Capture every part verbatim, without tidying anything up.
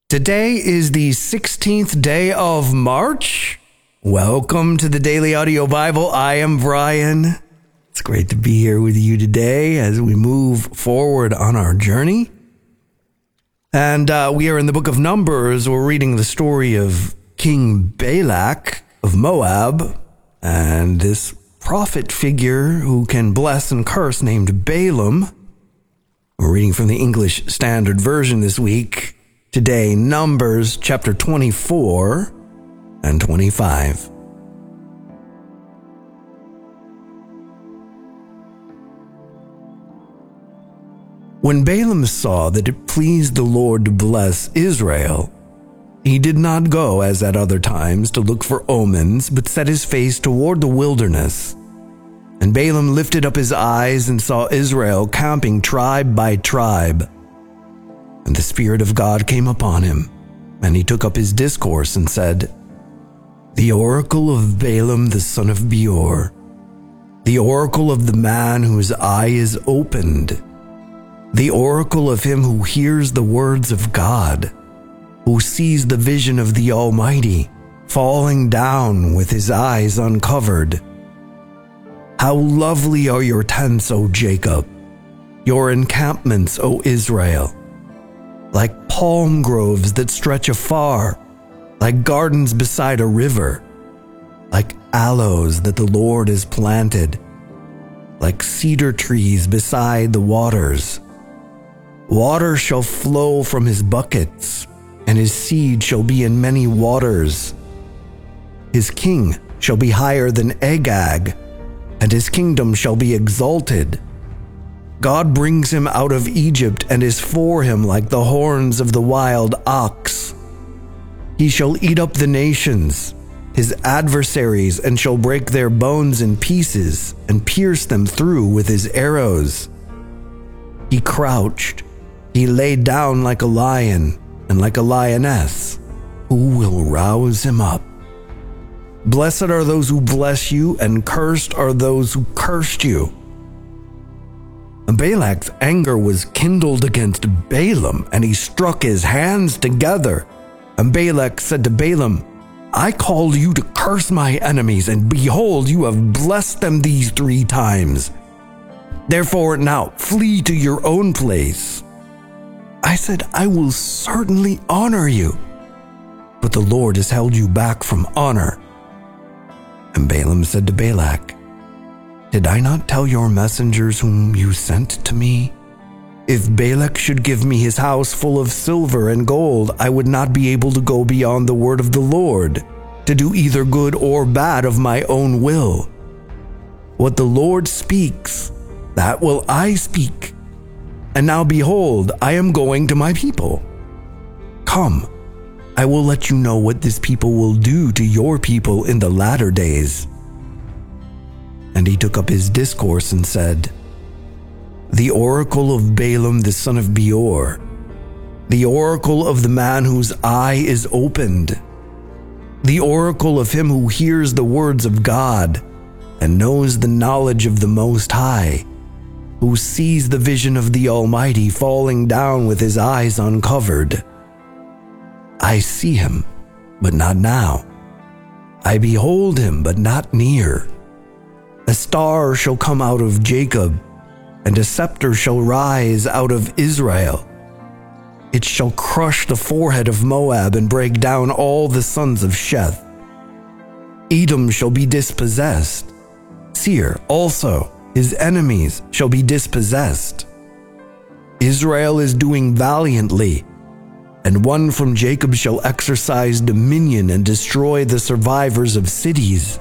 Today is the sixteenth day of March. Welcome to the Daily Audio Bible. I am Brian. It's great to be here with you today as we move forward on our journey. And uh, we are in the book of Numbers. We're reading the story of King Balak of Moab and this prophet figure who can bless and curse named Balaam. We're reading from the English Standard Version this week. Today, Numbers chapter twenty-four and twenty-five. When Balaam saw that it pleased the Lord to bless Israel, he did not go as at other times to look for omens, but set his face toward the wilderness. And Balaam lifted up his eyes and saw Israel camping tribe by tribe. And the Spirit of God came upon him, and he took up his discourse and said, The oracle of Balaam the son of Beor, the oracle of the man whose eye is opened, the oracle of him who hears the words of God, who sees the vision of the Almighty, falling down with his eyes uncovered. How lovely are your tents, O Jacob, your encampments, O Israel! Like palm groves that stretch afar, like gardens beside a river, like aloes that the Lord has planted, like cedar trees beside the waters. Water shall flow from his buckets, and his seed shall be in many waters. His king shall be higher than Agag, and his kingdom shall be exalted. God brings him out of Egypt and is for him like the horns of the wild ox. He shall eat up the nations, his adversaries, and shall break their bones in pieces and pierce them through with his arrows. He crouched, he lay down like a lion and like a lioness. Who will rouse him up? Blessed are those who bless you, and cursed are those who cursed you. And Balak's anger was kindled against Balaam, and he struck his hands together. And Balak said to Balaam, I called you to curse my enemies, and behold, you have blessed them these three times. Therefore now flee to your own place. I said, I will certainly honor you, but the Lord has held you back from honor. And Balaam said to Balak, Did I not tell your messengers whom you sent to me? If Balak should give me his house full of silver and gold, I would not be able to go beyond the word of the Lord, to do either good or bad of my own will. What the Lord speaks, that will I speak. And now behold, I am going to my people. Come, I will let you know what this people will do to your people in the latter days. And he took up his discourse and said, The oracle of Balaam the son of Beor, the oracle of the man whose eye is opened, the oracle of him who hears the words of God and knows the knowledge of the Most High, who sees the vision of the Almighty falling down with his eyes uncovered. I see him, but not now. I behold him, but not near. A star shall come out of Jacob, and a scepter shall rise out of Israel. It shall crush the forehead of Moab and break down all the sons of Sheth. Edom shall be dispossessed. Seir also, his enemies, shall be dispossessed. Israel is doing valiantly, and one from Jacob shall exercise dominion and destroy the survivors of cities.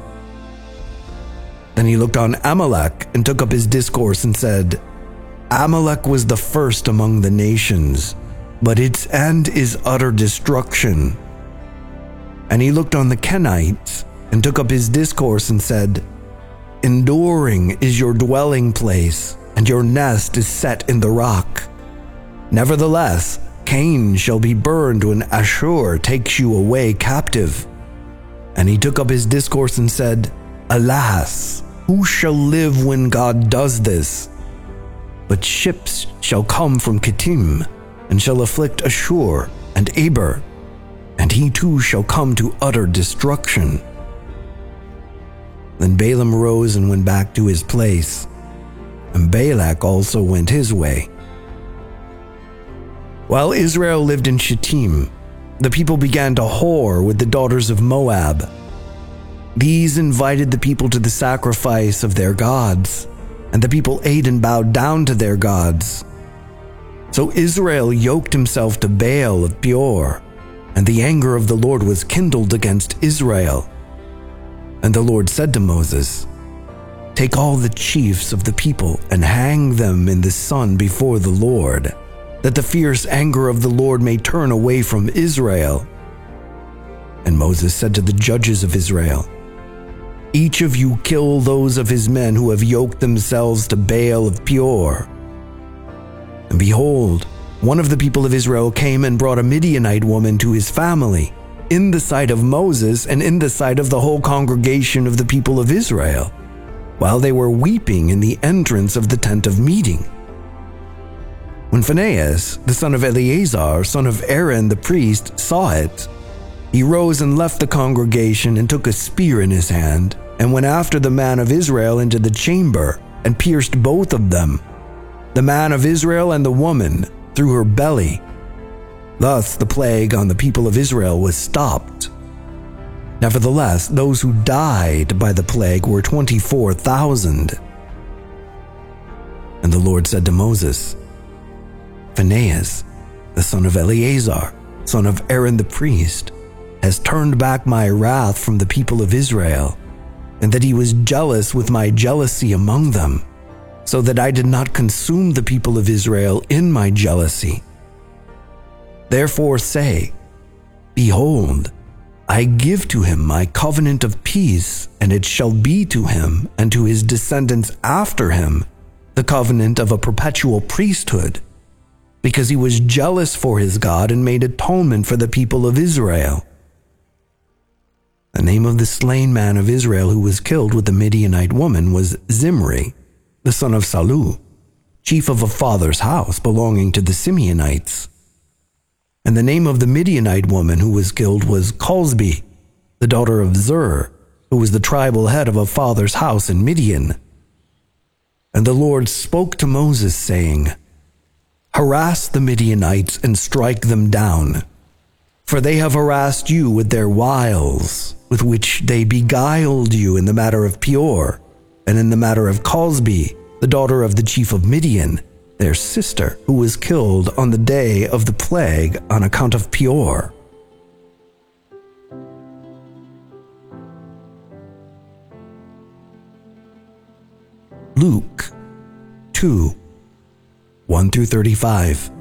Then he looked on Amalek and took up his discourse and said, Amalek was the first among the nations, but its end is utter destruction. And he looked on the Kenites and took up his discourse and said, Enduring is your dwelling place, and your nest is set in the rock. Nevertheless, Cain shall be burned when Ashur takes you away captive. And he took up his discourse and said, Alas, who shall live when God does this? But ships shall come from Kittim, and shall afflict Ashur, and Eber, and he too shall come to utter destruction." Then Balaam rose and went back to his place, and Balak also went his way. While Israel lived in Shittim, the people began to whore with the daughters of Moab. These invited the people to the sacrifice of their gods, and the people ate and bowed down to their gods. So Israel yoked himself to Baal of Peor, and the anger of the Lord was kindled against Israel. And the Lord said to Moses, "Take all the chiefs of the people and hang them in the sun before the Lord, that the fierce anger of the Lord may turn away from Israel." And Moses said to the judges of Israel, "Each of you kill those of his men who have yoked themselves to Baal of Peor." And behold, one of the people of Israel came and brought a Midianite woman to his family, in the sight of Moses and in the sight of the whole congregation of the people of Israel, while they were weeping in the entrance of the tent of meeting. When Phinehas, the son of Eleazar, son of Aaron the priest, saw it, he rose and left the congregation and took a spear in his hand, and went after the man of Israel into the chamber, and pierced both of them, the man of Israel and the woman, through her belly. Thus the plague on the people of Israel was stopped. Nevertheless, those who died by the plague were twenty-four thousand. And the Lord said to Moses, "Phinehas, the son of Eleazar, son of Aaron the priest, has turned back my wrath from the people of Israel, and that he was jealous with my jealousy among them, so that I did not consume the people of Israel in my jealousy. Therefore say, Behold, I give to him my covenant of peace, and it shall be to him and to his descendants after him the covenant of a perpetual priesthood, because he was jealous for his God and made atonement for the people of Israel." The name of the slain man of Israel who was killed with the Midianite woman was Zimri, the son of Salu, chief of a father's house belonging to the Simeonites. And the name of the Midianite woman who was killed was Cosbi, the daughter of Zur, who was the tribal head of a father's house in Midian. And the Lord spoke to Moses, saying, "Harass the Midianites and strike them down, for they have harassed you with their wiles, with which they beguiled you in the matter of Peor, and in the matter of Cosbi, the daughter of the chief of Midian, their sister, who was killed on the day of the plague on account of Peor." Luke two, one through thirty-five.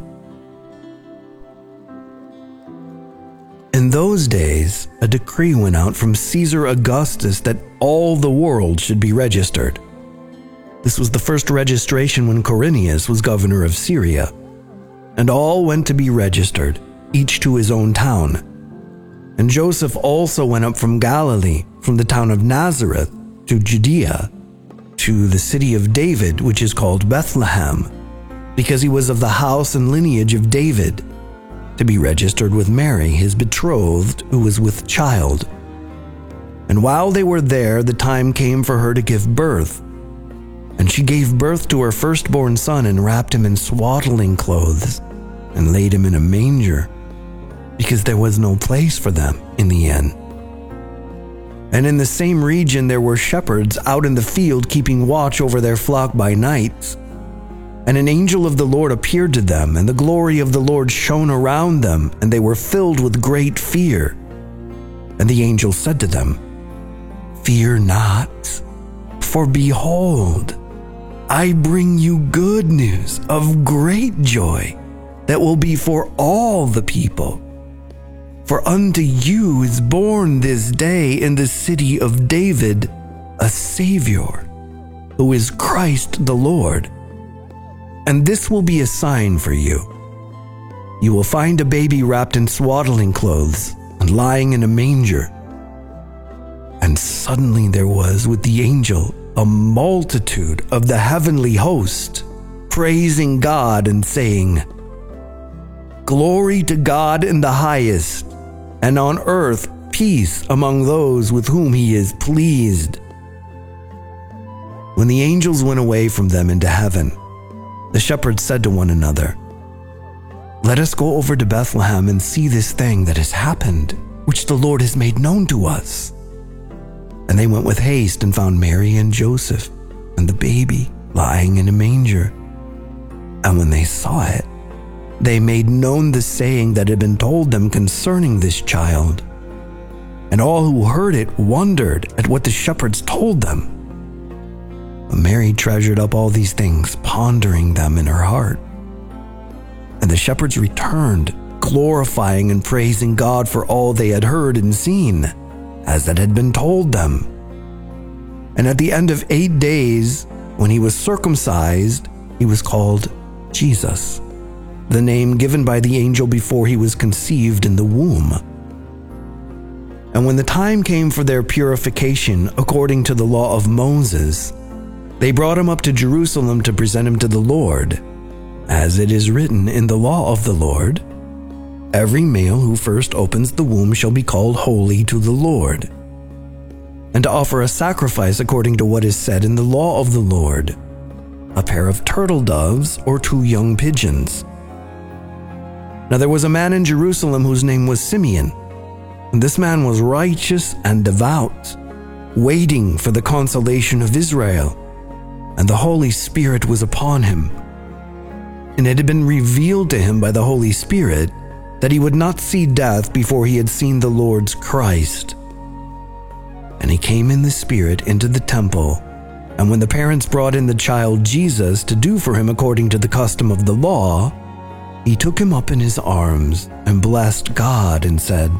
In those days, a decree went out from Caesar Augustus that all the world should be registered. This was the first registration when Quirinius was governor of Syria, and all went to be registered, each to his own town. And Joseph also went up from Galilee, from the town of Nazareth, to Judea, to the city of David, which is called Bethlehem, because he was of the house and lineage of David, to be registered with Mary, his betrothed, who was with child. And while they were there, the time came for her to give birth. And she gave birth to her firstborn son and wrapped him in swaddling clothes and laid him in a manger, because there was no place for them in the inn. And in the same region there were shepherds out in the field keeping watch over their flock by night. And an angel of the Lord appeared to them, and the glory of the Lord shone around them, and they were filled with great fear. And the angel said to them, "Fear not, for behold, I bring you good news of great joy that will be for all the people. For unto you is born this day in the city of David a Savior, who is Christ the Lord. And this will be a sign for you. You will find a baby wrapped in swaddling clothes and lying in a manger." And suddenly there was with the angel a multitude of the heavenly host, praising God and saying, Glory to God in the highest, and on earth peace among those with whom he is pleased." When the angels went away from them into heaven, the shepherds said to one another, "Let us go over to Bethlehem and see this thing that has happened, which the Lord has made known to us." And they went with haste and found Mary and Joseph and the baby lying in a manger. And when they saw it, they made known the saying that had been told them concerning this child. And all who heard it wondered at what the shepherds told them. But Mary treasured up all these things, pondering them in her heart. And the shepherds returned, glorifying and praising God for all they had heard and seen, as it had been told them. And at the end of eight days, when he was circumcised, he was called Jesus, the name given by the angel before he was conceived in the womb. And when the time came for their purification according to the law of Moses, they brought him up to Jerusalem to present him to the Lord. As it is written in the law of the Lord, "Every male who first opens the womb shall be called holy to the Lord," and to offer a sacrifice according to what is said in the law of the Lord, a pair of turtle doves or two young pigeons. Now there was a man in Jerusalem whose name was Simeon, and this man was righteous and devout, waiting for the consolation of Israel, and the Holy Spirit was upon him. And it had been revealed to him by the Holy Spirit that he would not see death before he had seen the Lord's Christ. And he came in the Spirit into the temple, and when the parents brought in the child Jesus to do for him according to the custom of the law, he took him up in his arms and blessed God and said,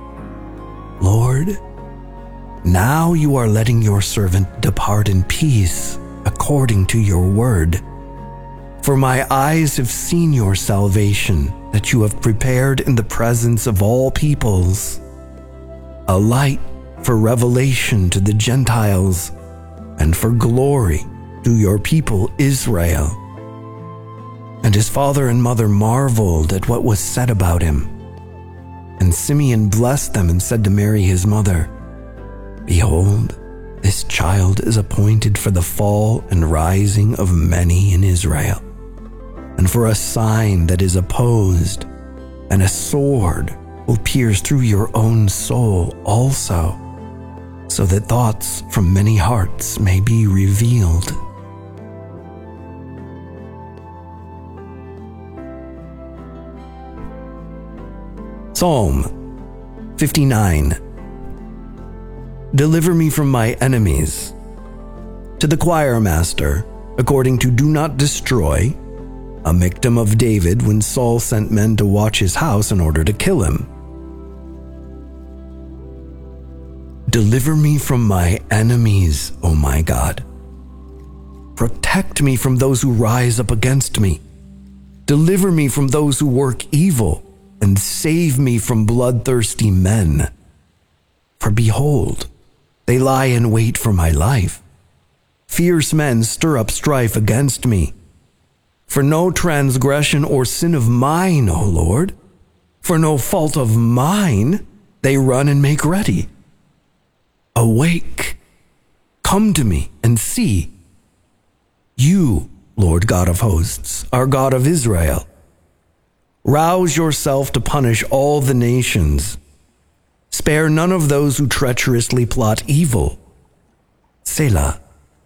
"Lord, now you are letting your servant depart in peace according to your word. For my eyes have seen your salvation that you have prepared in the presence of all peoples, a light for revelation to the Gentiles and for glory to your people Israel." And his father and mother marveled at what was said about him. And Simeon blessed them and said to Mary his mother, "Behold, this child is appointed for the fall and rising of many in Israel, and for a sign that is opposed, and a sword will pierce through your own soul also, so that thoughts from many hearts may be revealed." Psalm fifty-nine. Deliver me from my enemies. To the choir master, according to Do Not Destroy, a Michtam of David when Saul sent men to watch his house in order to kill him. Deliver me from my enemies, O my God. Protect me from those who rise up against me. Deliver me from those who work evil, and save me from bloodthirsty men. For behold, they lie in wait for my life. Fierce men stir up strife against me. For no transgression or sin of mine, O Lord, for no fault of mine, they run and make ready. Awake, come to me and see. You, Lord God of hosts, are God of Israel. Rouse yourself to punish all the nations. Spare none of those who treacherously plot evil. Selah.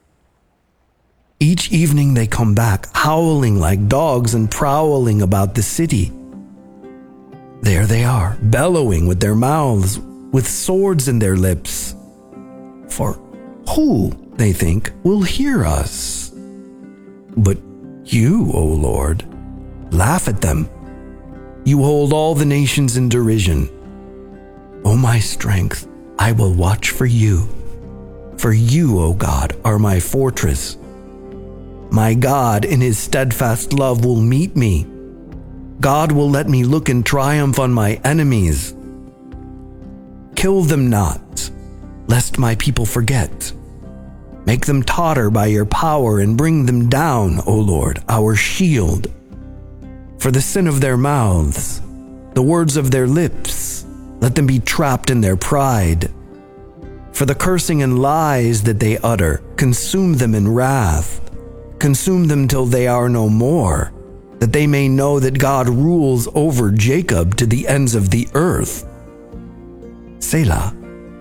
Each evening they come back, howling like dogs and prowling about the city. There they are, bellowing with their mouths, with swords in their lips. For who, they think, will hear us? But you, O Lord, laugh at them. You hold all the nations in derision. O my strength, I will watch for you. For you, O God, are my fortress. My God, in his steadfast love, will meet me. God will let me look in triumph on my enemies. Kill them not, lest my people forget. Make them totter by your power and bring them down, O Lord, our shield. For the sin of their mouths, the words of their lips, let them be trapped in their pride. For the cursing and lies that they utter, consume them in wrath. Consume them till they are no more, that they may know that God rules over Jacob to the ends of the earth. Selah.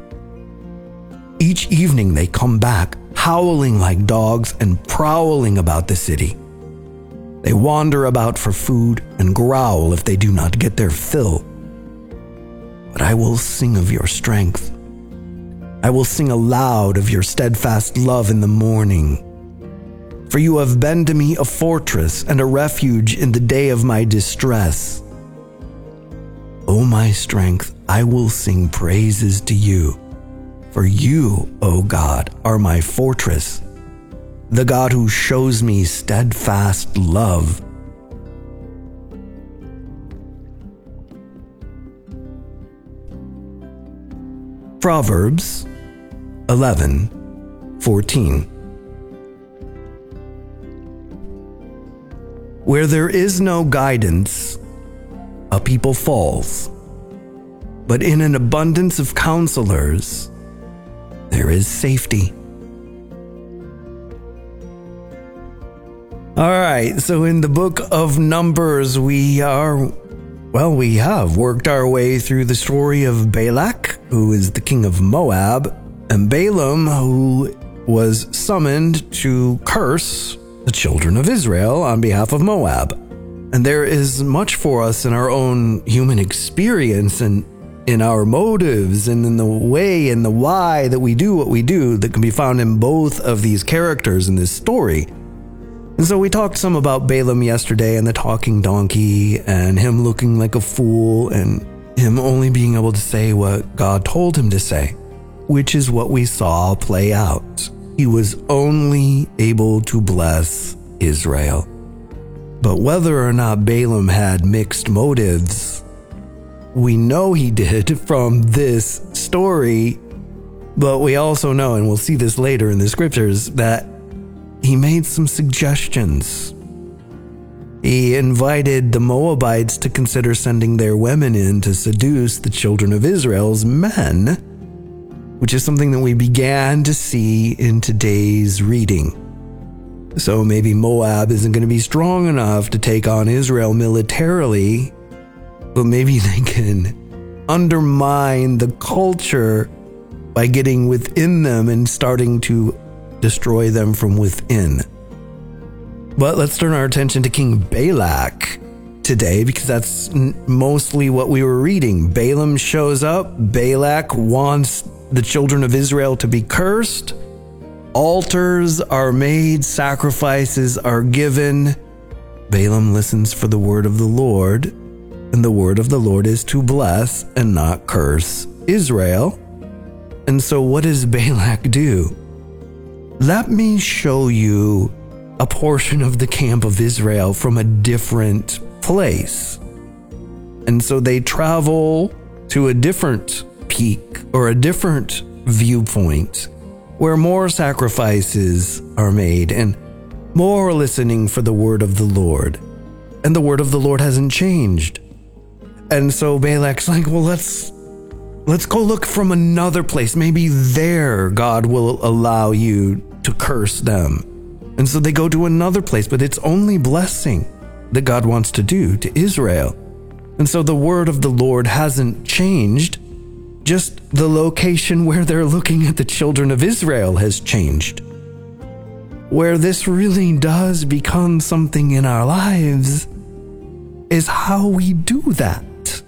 Each evening they come back, howling like dogs and prowling about the city. They wander about for food and growl if they do not get their fill. But I will sing of your strength. I will sing aloud of your steadfast love in the morning. For you have been to me a fortress and a refuge in the day of my distress. O my strength, I will sing praises to you. For you, O God, are my fortress, the God who shows me steadfast love. Proverbs eleven fourteen. Where there is no guidance, a people falls, but in an abundance of counselors, there is safety. All right, so in the book of Numbers, we are, well, we have worked our way through the story of Balak, who is the king of Moab, and Balaam, who was summoned to curse the children of Israel on behalf of Moab. And there is much for us in our own human experience and in our motives and in the way and the why that we do what we do that can be found in both of these characters in this story. And so we talked some about Balaam yesterday and the talking donkey and him looking like a fool and him only being able to say what God told him to say, which is what we saw play out. He was only able to bless Israel. But whether or not Balaam had mixed motives, we know he did from this story, but we also know, and we'll see this later in the scriptures, that he made some suggestions. He invited the Moabites to consider sending their women in to seduce the children of Israel's men, which is something that we began to see in today's reading. So maybe Moab isn't going to be strong enough to take on Israel militarily, but maybe they can undermine the culture by getting within them and starting to destroy them from within. But let's turn our attention to King Balak today, because that's mostly what we were reading. Balaam shows up. Balak wants the children of Israel to be cursed. Altars are made, sacrifices are given. Balaam listens for the word of the Lord, and the word of the Lord is to bless and not curse Israel. And so what does Balak do? Let me show you a portion of the camp of Israel from a different place. And so they travel to a different peak or a different viewpoint where more sacrifices are made and more listening for the word of the Lord. And the word of the Lord hasn't changed. And so Balak's like, well, let's let's go look from another place. Maybe there God will allow you to curse them. And so they go to another place, but it's only blessing that God wants to do to Israel. And so the word of the Lord hasn't changed. Just the location where they're looking at the children of Israel has changed. Where this really does become something in our lives is how we do that.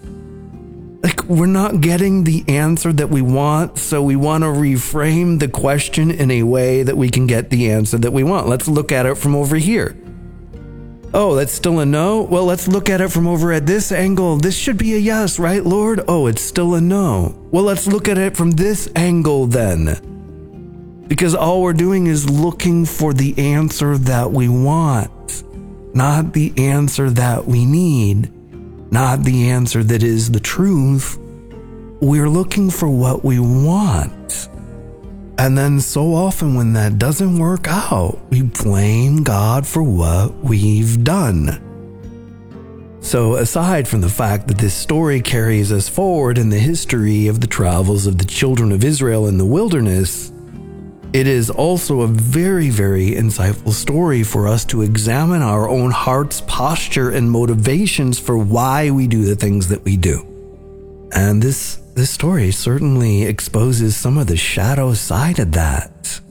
Like, we're not getting the answer that we want, so we want to reframe the question in a way that we can get the answer that we want. Let's look at it from over here. Oh, that's still a no? Well, let's look at it from over at this angle. This should be a yes, right, Lord? Oh, it's still a no. Well, let's look at it from this angle then. Because all we're doing is looking for the answer that we want, not the answer that we need. Not the answer that is the truth. We're looking for what we want. And then so often when that doesn't work out, we blame God for what we've done. So aside from the fact that this story carries us forward in the history of the travels of the children of Israel in the wilderness, it is also a very, very insightful story for us to examine our own heart's posture and motivations for why we do the things that we do. And this, this story certainly exposes some of the shadow side of that.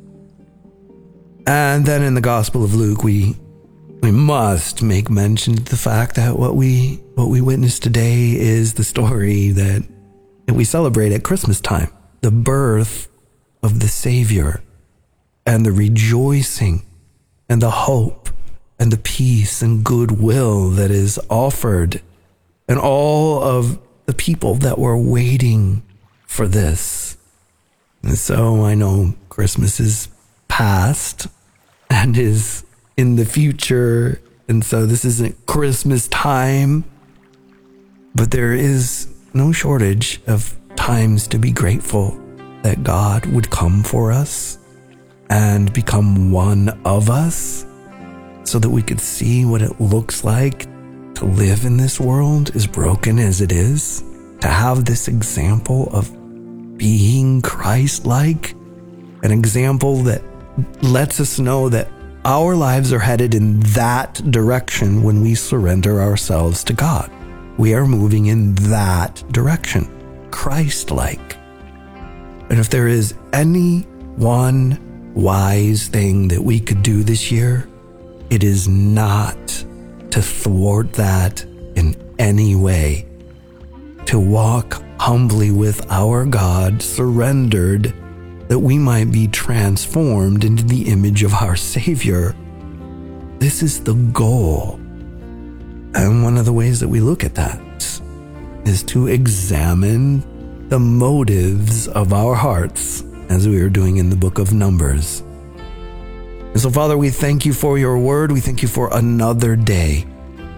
And then in the Gospel of Luke, we we must make mention of the fact that what we what we witness today is the story that, that we celebrate at Christmas time, the birth of the Savior, and the rejoicing and the hope and the peace and goodwill that is offered, and all of the people that were waiting for this. And so I know Christmas is past and is in the future, and so this isn't Christmas time, but there is no shortage of times to be grateful that God would come for us and become one of us so that we could see what it looks like to live in this world, as broken as it is, to have this example of being Christ-like, an example that lets us know that our lives are headed in that direction when we surrender ourselves to God. We are moving in that direction, Christ-like. And if there is any one wise thing that we could do this year, it is not to thwart that in any way. To walk humbly with our God, surrendered, that we might be transformed into the image of our Savior. This is the goal. And one of the ways that we look at that is to examine the motives of our hearts, as we are doing in the book of Numbers. And so, Father, we thank you for your word. We thank you for another day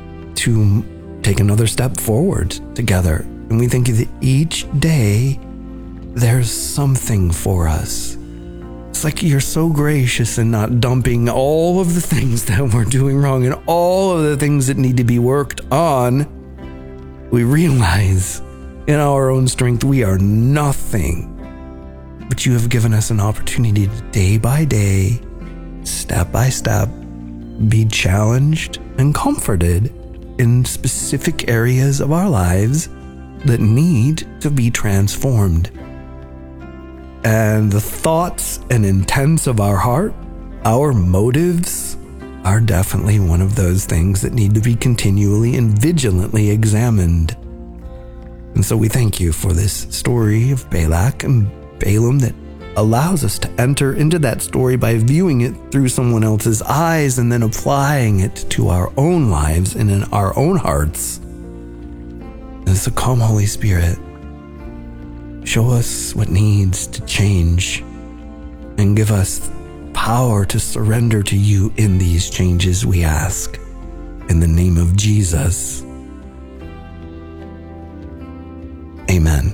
to take another step forward together. And we thank you that each day there's something for us. It's like you're so gracious in not dumping all of the things that we're doing wrong and all of the things that need to be worked on. We realize in our own strength we are nothing, but you have given us an opportunity to day by day, step by step, be challenged and comforted in specific areas of our lives that need to be transformed. And the thoughts and intents of our heart, our motives, are definitely one of those things that need to be continually and vigilantly examined. And so we thank you for this story of Balak and Balaam that allows us to enter into that story by viewing it through someone else's eyes and then applying it to our own lives and in our own hearts. And so come, Holy Spirit, show us what needs to change and give us power to surrender to you in these changes, we ask. In the name of Jesus. Amen.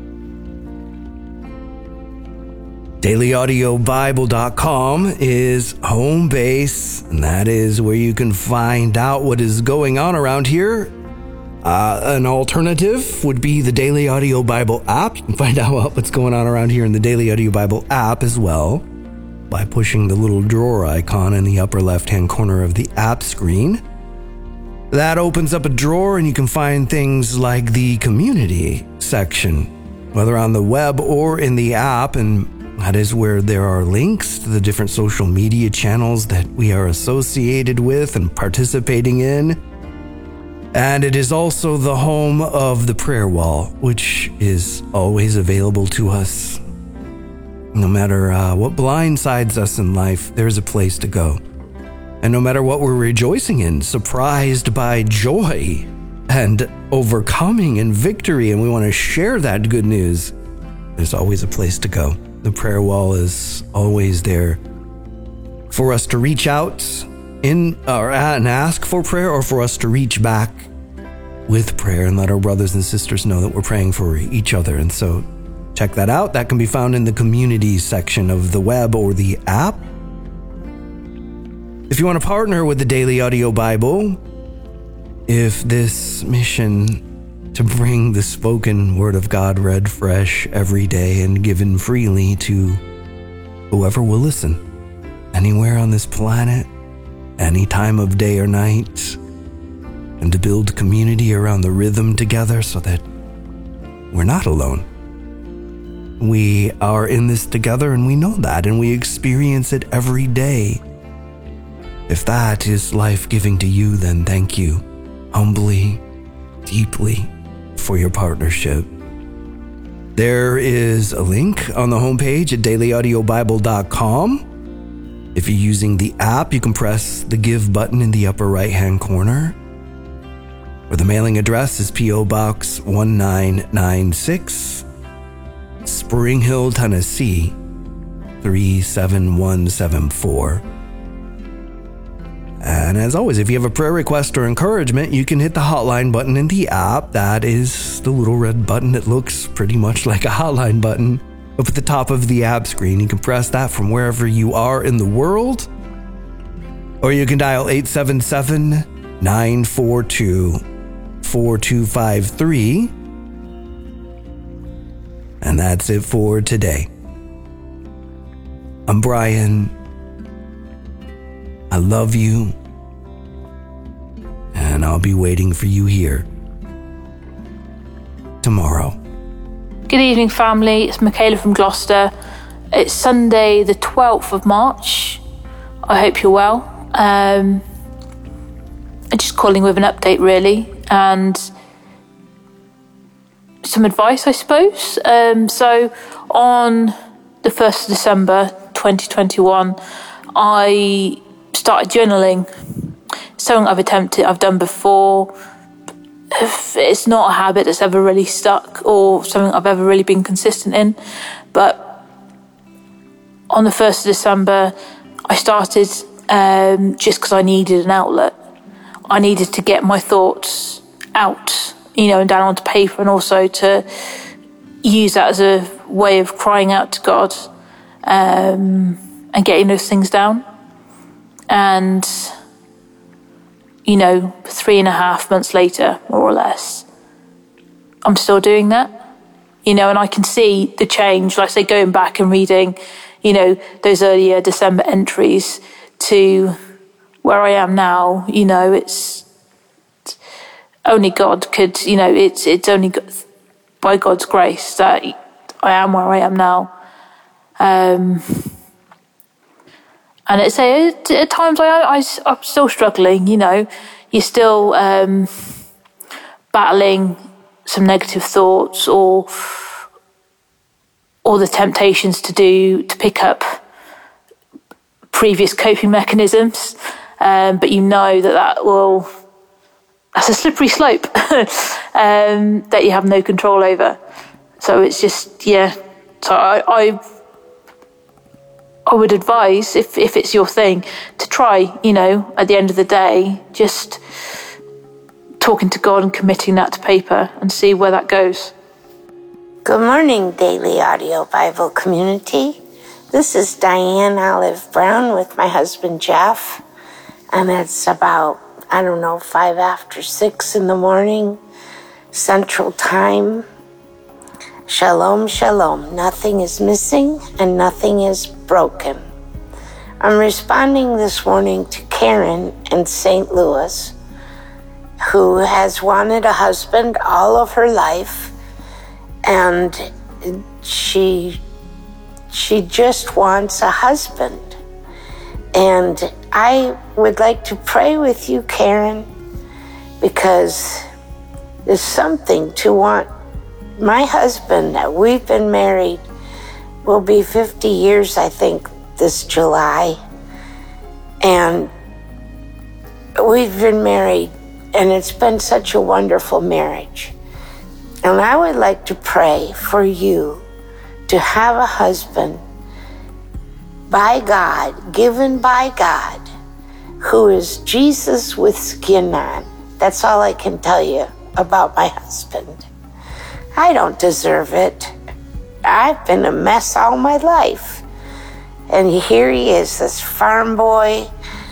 daily audio bible dot com is home base, and that is where you can find out what is going on around here. Uh, an alternative would be the Daily Audio Bible app. You can find out what's going on around here in the Daily Audio Bible app as well by pushing the little drawer icon in the upper left-hand corner of the app screen. That opens up a drawer and you can find things like the community section, whether on the web or in the app, and that is where there are links to the different social media channels that we are associated with and participating in. And it is also the home of the prayer wall, which is always available to us. No matter uh, what blindsides us in life, there's a place to go. And no matter what we're rejoicing in, surprised by joy and overcoming and victory, and we want to share that good news, there's always a place to go. The prayer wall is always there for us to reach out in or and ask for prayer, or for us to reach back with prayer and let our brothers and sisters know that we're praying for each other. And so check that out. That can be found in the community section of the web or the app. If you want to partner with the Daily Audio Bible if this mission to bring the spoken word of God read fresh every day and given freely to whoever will listen, anywhere on this planet, any time of day or night, and to build community around the rhythm together so that we're not alone. We are in this together and we know that, and we experience it every day. If that is life-giving to you, then thank you, humbly, deeply, for your partnership. There is a link on the homepage at daily audio bible dot com. If you're using the app, you can press the Give button in the upper right-hand corner. Or the mailing address is P O Box one nine nine six, Spring Hill, Tennessee, three seven one seven four. And as always, if you have a prayer request or encouragement, you can hit the hotline button in the app. That is the little red button that looks pretty much like a hotline button up at the top of the app screen. You can press that from wherever you are in the world. Or you can dial eight seven seven, nine four two, four two five three. And that's it for today. I'm Brian. I love you, and I'll be waiting for you here tomorrow. Good evening, family. It's Michaela from Gloucester. It's Sunday, the twelfth of March. I hope you're well. Um, I'm just calling with an update, really, and some advice, I suppose. Um, so, on the first of December twenty twenty-one, I started journaling. Something I've attempted, I've done before. It's not a habit that's ever really stuck or something I've ever really been consistent in. But on the first of December, I started um, just because I needed an outlet. I needed to get my thoughts out, you know, and down onto paper, and also to use that as a way of crying out to God um, and getting those things down. And, you know, three and a half months later, more or less, I'm still doing that, you know, and I can see the change, like I say, going back and reading, you know, those earlier December entries to where I am now. You know, it's only God could, you know, it's, it's only by God's grace that I am where I am now. Um, And it's at, at times I, I, I'm still struggling, you know. You're still um, battling some negative thoughts or or the temptations to do to pick up previous coping mechanisms. Um, but you know that that will that's a slippery slope um, that you have no control over. So it's just yeah. So I. I I would advise, if, if it's your thing, to try, you know, at the end of the day, just talking to God and committing that to paper and see where that goes. Good morning, Daily Audio Bible community. This is Diane Olive Brown with my husband Jeff, and it's about, I don't know, five after six in the morning, Central Time. Shalom, shalom. Nothing is missing and nothing is broken. I'm responding this morning to Karen in Saint Louis, who has wanted a husband all of her life, and she she just wants a husband. And I would like to pray with you, Karen, because there's something to want. My husband, we've been married, will be fifty years, I think, this July. And we've been married, and it's been such a wonderful marriage. And I would like to pray for you to have a husband by God, given by God, who is Jesus with skin on. That's all I can tell you about my husband. I don't deserve it. I've been a mess all my life. And here he is, this farm boy,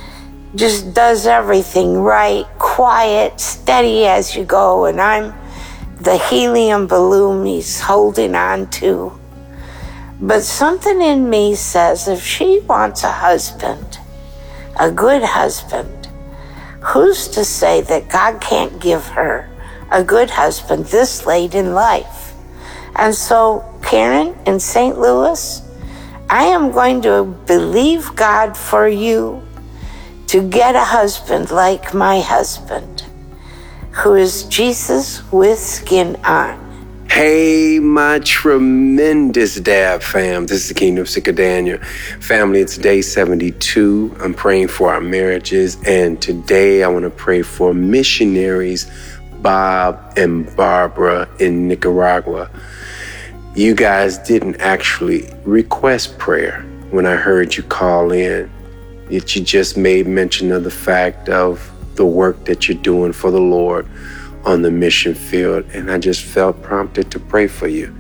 just does everything right, quiet, steady as you go, and I'm the helium balloon he's holding on to. But something in me says if she wants a husband, a good husband, who's to say that God can't give her a good husband this late in life? And so, Karen in Saint Louis, I am going to believe God for you to get a husband like my husband, who is Jesus with skin on. Hey, my tremendous dab fam. This is the Kingdom Sick of Daniel. Family, it's day seventy-two. I'm praying for our marriages. And today I want to pray for missionaries Bob and Barbara in Nicaragua. You guys didn't actually request prayer when I heard you call in. Yet you just made mention of the fact of the work that you're doing for the Lord on the mission field, and I just felt prompted to pray for you.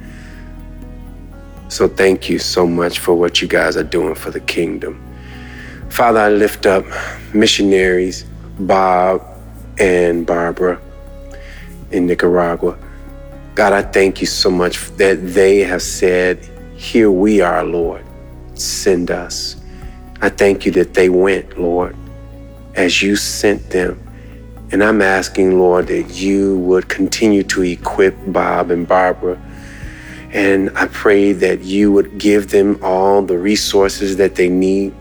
So thank you so much for what you guys are doing for the kingdom. Father, I lift up missionaries Bob and Barbara in Nicaragua. God, I thank you so much that they have said, here we are, Lord, send us. I thank you that they went, Lord, as you sent them. And I'm asking, Lord, that you would continue to equip Bob and Barbara. And I pray that you would give them all the resources that they need.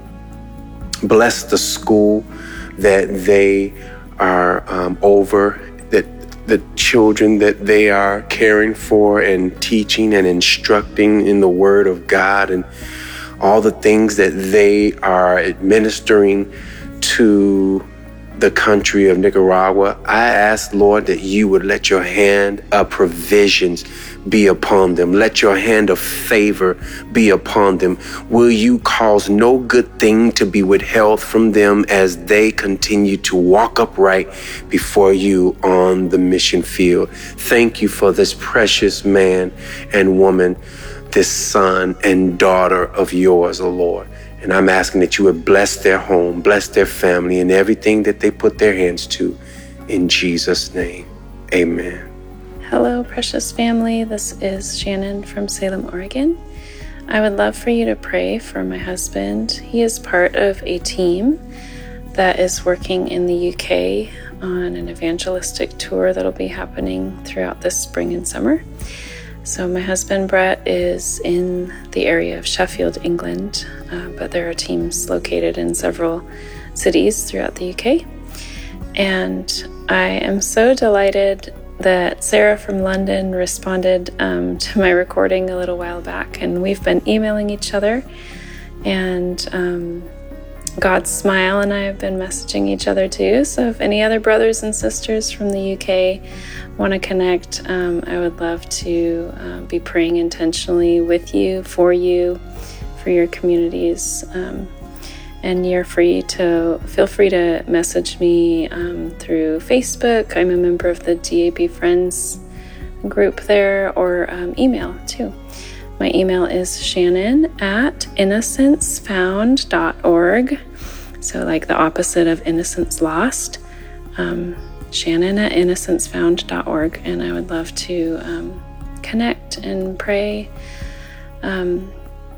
Bless the school that they are um, over, that the children that they are caring for and teaching and instructing in the Word of God, and all the things that they are administering to the country of Nicaragua. I ask, Lord, that you would let your hand of provisions be upon them. Let your hand of favor be upon them. Will you cause no good thing to be withheld from them as they continue to walk upright before you on the mission field? Thank you for this precious man and woman, this son and daughter of yours, O Lord. And I'm asking that you would bless their home, bless their family, and everything that they put their hands to. In Jesus' name, amen. Hello, precious family. This is Shannon from Salem, Oregon. I would love for you to pray for my husband. He is part of a team that is working in the U K on an evangelistic tour that'll be happening throughout this spring and summer. So my husband, Brett, is in the area of Sheffield, England, uh, but there are teams located in several cities throughout the U K. And I am so delighted that Sarah from London responded um, to my recording a little while back, and we've been emailing each other. And um, God's Smile and I have been messaging each other too. So if any other brothers and sisters from the U K want to connect, um, I would love to uh, be praying intentionally with you, for you, for your communities. Um, and you're free to, feel free to message me um, through Facebook. I'm a member of the D A B Friends group there, or um, email too. My email is shannon at innocence found dot org. So like the opposite of innocence lost. Um, Shannon at innocence found dot org, and I would love to um, connect and pray. Um,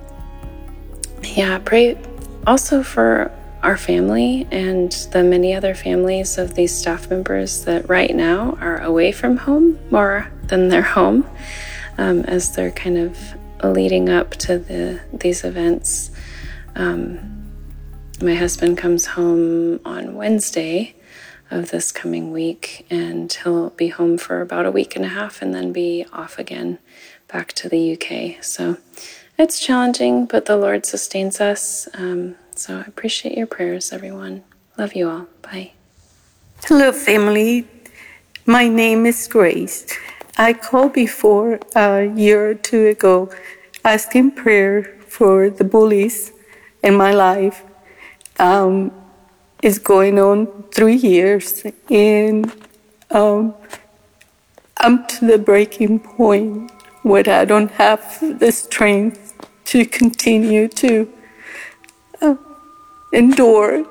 yeah, pray also for our family and the many other families of these staff members that right now are away from home more than their home, um, as they're kind of leading up to the these events. Um, my husband comes home on Wednesday of this coming week, and he'll be home for about a week and a half and then be off again back to the U K. So it's challenging, but the Lord sustains us. Um, so I appreciate your prayers, everyone. Love you all. Bye. Hello, family. My name is Grace. I called before a year or two ago asking prayer for the bullies in my life. Um, It's going on three years, and um, I'm to the breaking point where I don't have the strength to continue to uh, endure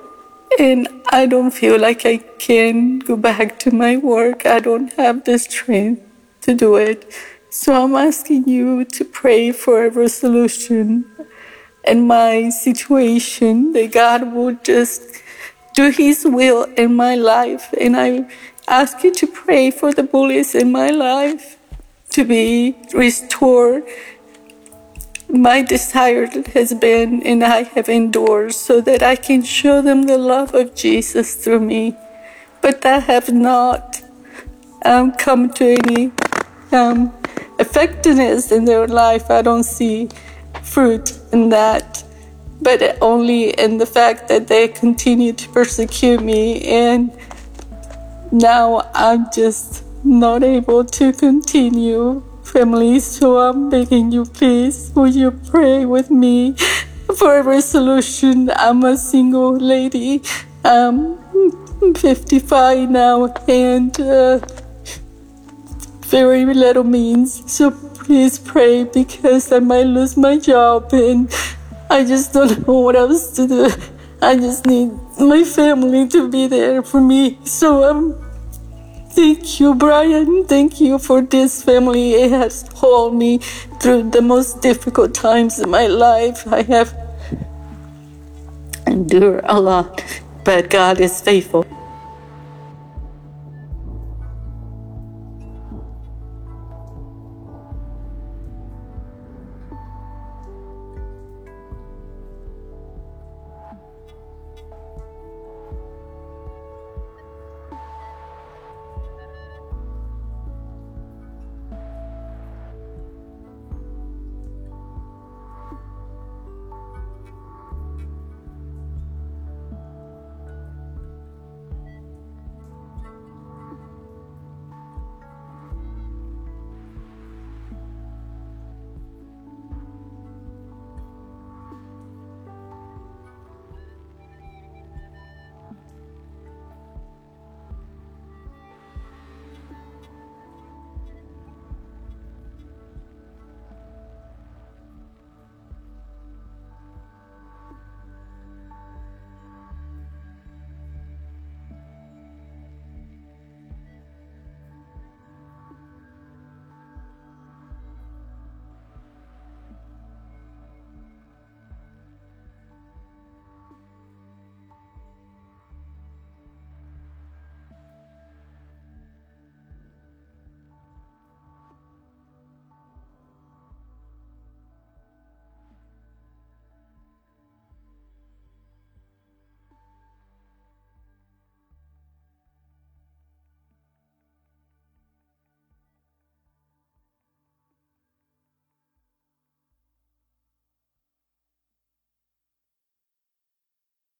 and I don't feel like I can go back to my work. I don't have the strength to do it. So I'm asking you to pray for a resolution in my situation, that God would just do His will in my life. And I ask you to pray for the bullies in my life to be restored. My desire has been, and I have endured, so that I can show them the love of Jesus through me. But I have not um, come to any um, effectiveness in their life. I don't see fruit in that, but only in the fact that they continue to persecute me, and now I'm just not able to continue, family. So I'm begging you, please, will you pray with me for a resolution? I'm a single lady. I'm fifty-five now, and uh, very little means. So please pray, because I might lose my job, and I just don't know what else to do. I just need my family to be there for me. So um, thank you, Brian. Thank you for this family. It has held me through the most difficult times in my life. I have endured a lot, but God is faithful.